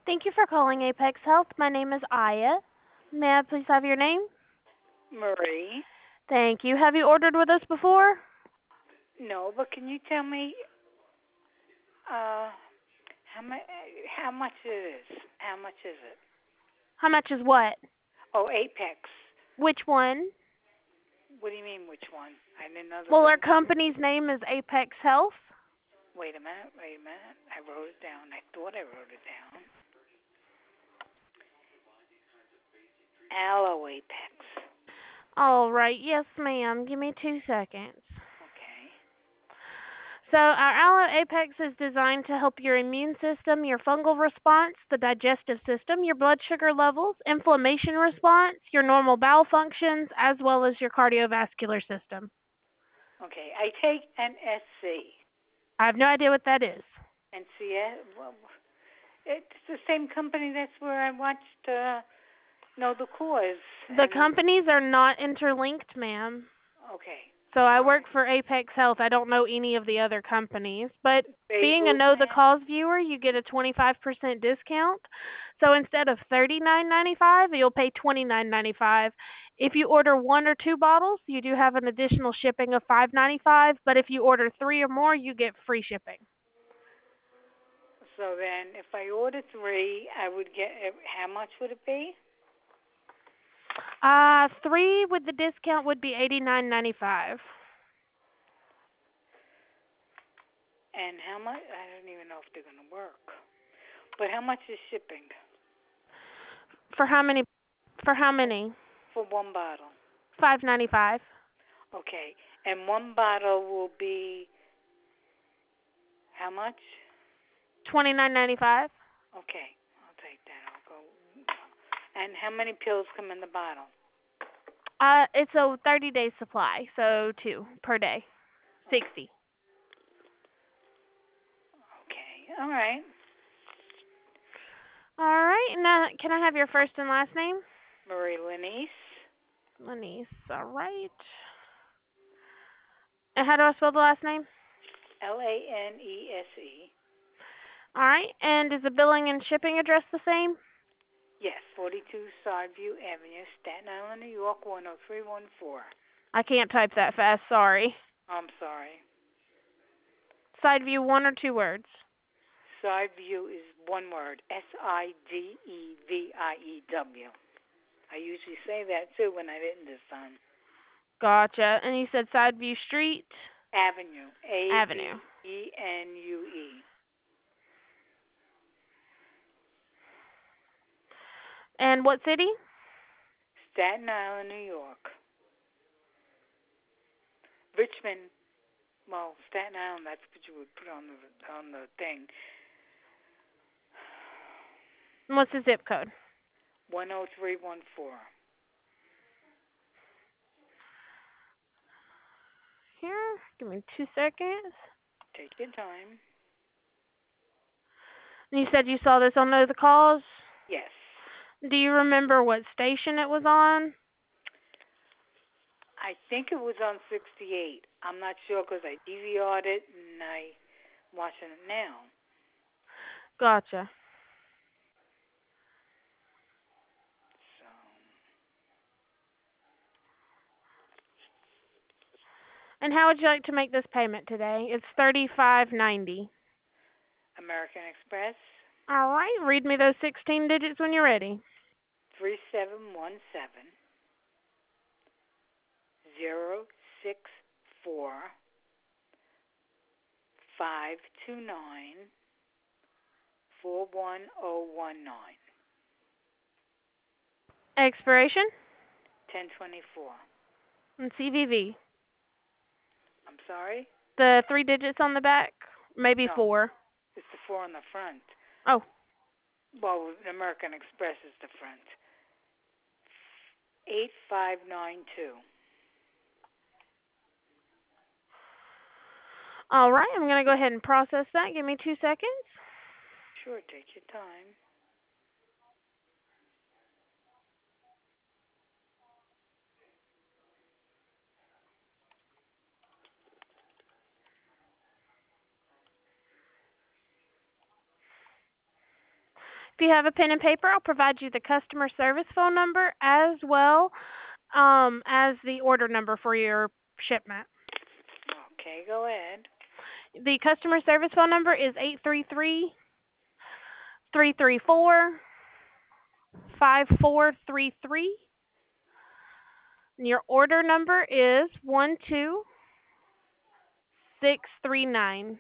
Thank you for calling Apex Health. My name is Aya. May I please have your name? Marie. Thank you. Have you ordered with us before? No, but can you tell me uh how much it is? How much is it? How much is what? Oh, Apex. Which one? What do you mean which one? I didn't know there Well, was our company's name is Apex Health. Wait a minute, wait a minute. I wrote it down. I thought I wrote it down. Aloe Apex. All right. Yes, ma'am. Give me 2 seconds. Okay. So, our Aloe Apex is designed to help your immune system, your fungal response, the digestive system, your blood sugar levels, inflammation response, your normal bowel functions, as well as your cardiovascular system. Okay. I take NSC. I have no idea what that is. NCS. Well, it's the same company. That's where I watched Know the Cause. The And companies are not interlinked, ma'am. okay. So I All work right. for Apex Health. I don't know any of the other companies, but Babe being a Ruth Know the man. Cause viewer, you get a 25% discount. So instead of $39.95, you'll pay $29.95. If you order one or two bottles, you do have an additional shipping of $5.95, but if you order three or more, you get free shipping. So then, if I order three, I would get. How much would it be? Three with the discount would be $89.95. And how much? I don't even know if they're gonna work. But how much is shipping For how many? For how for many? one bottle? $5.95. Okay. And one bottle will be how much? $29.95. Okay, I'll take that. I'll go. And how many pills come in the bottle? It's a 30-day supply, so two per day, 60. Okay. All right. All right. Now, can I have your first and last name? Marie Lenice. Lenise. All right. And how do I spell the last name? Lanese. All right. And is the billing and shipping address the same? Yes, 42 Sideview Avenue, Staten Island, New York, 10314. I can't type that fast. Sorry. I'm sorry. Side view, one or two words. Sideview is one word. Sideview. I usually say that too when I didn't this time. Gotcha. And you said Side View Street Avenue. Avenue. Avenue. And what city? Staten Island, New York. Richmond. Well, Staten Island. That's what you would put on the thing. And what's the zip code? 10314. Here. Give me 2 seconds. Take your time. And you said you saw this on Know the Cause? Yes. Do you remember what station it was on? I think it was on 68. I'm not sure because I DVR'd it and I watching it now. Gotcha. So, And how would you like to make this payment today? It's $35.90. American Express All right, read me those 16 digits when you're ready. 3717-064-529-41019. Expiration 1024. and CVV. I'm sorry? The three digits on the back, maybe No, four. it's the four on the front. Oh, Well, American Express is the front. 8592. all right. I'm going to go ahead and process that. Give me 2 seconds. Sure, take your time. If you have a pen and paper, I'll provide you the customer service phone number as well as the order number for your shipment. Okay, go ahead. The customer service phone number is 833-334-5433. And your order number is 12639.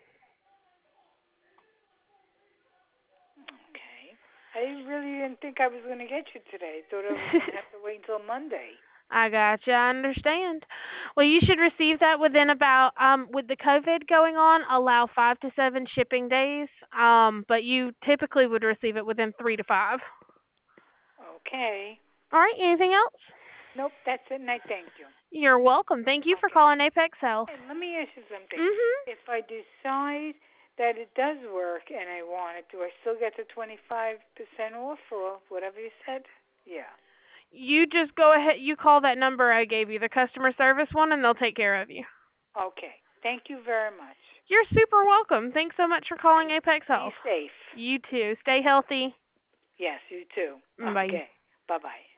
Okay. I really didn't think I was going to get you today. I thought I was going to have to wait until Monday. I gotcha. I understand. Well, you should receive that within about with the COVID going on, allow 5 to 7 shipping days. But you typically would receive it within 3 to 5. Okay. All right. Anything else? Nope, that's it, and I thank you. You're welcome. Thank you for calling Apex Health. And let me ask you something. Mhm. If I decide that it does work and I want it, do I still get the 25% off or whatever you said? Yeah. You just go ahead. You call that number I gave you, the customer service one, and they'll take care of you. Okay. Thank you very much. You're super welcome. Thanks so much for calling Apex Health. Be safe. You too. Stay healthy. Yes, you too. Bye. Okay. Bye-bye.